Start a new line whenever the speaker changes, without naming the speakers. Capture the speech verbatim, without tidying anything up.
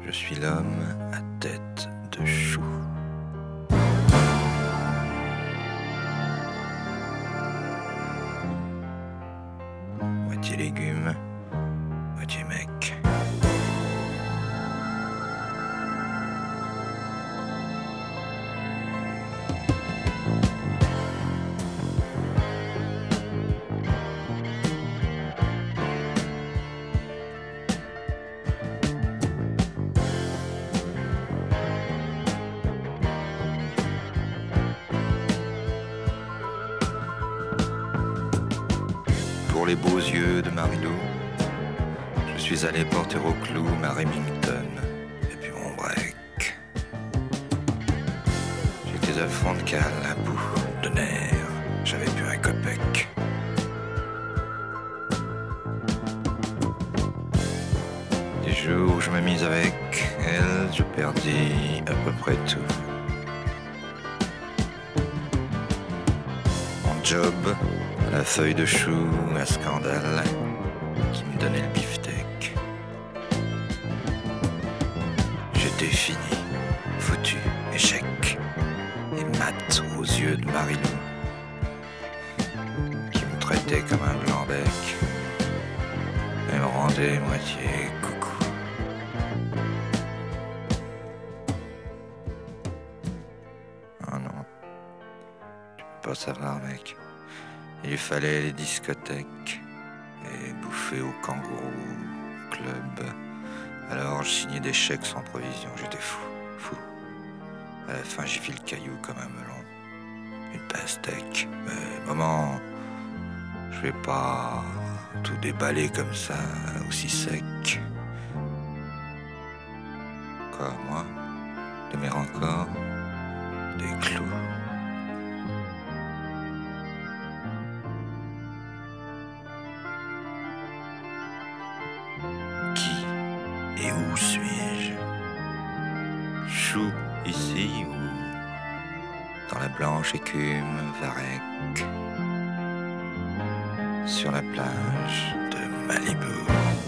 Je suis l'homme à tête de chou. Moitié légumes, moitié mec. Pour les beaux yeux de Marilou, je suis allé porter au clou ma Remington et puis mon break. J'étais à fond de cale, à bout de nerfs, j'avais plus un copec. Les jours où je me mise avec elle, je perdis à peu près tout. Mon job, la feuille de chou, un scandale qui me donnait le beefsteak. J'étais fini, foutu, échec, et mat aux yeux de Marilou, qui me traitait comme un blanc-bec et me rendait moitié coucou. Oh non, tu peux pas savoir, mec. Il fallait les discothèques et bouffer au kangourou club. Alors je signais des chèques sans provision, j'étais fou, fou. À la fin j'ai fait le caillou comme un melon, une pastèque. Mais maman, je vais pas tout déballer comme ça, aussi sec. Quoi, moi? De mes encore? Des clous? Et où suis-je? Chou ici ou dans la blanche écume varech sur la plage de Malibu?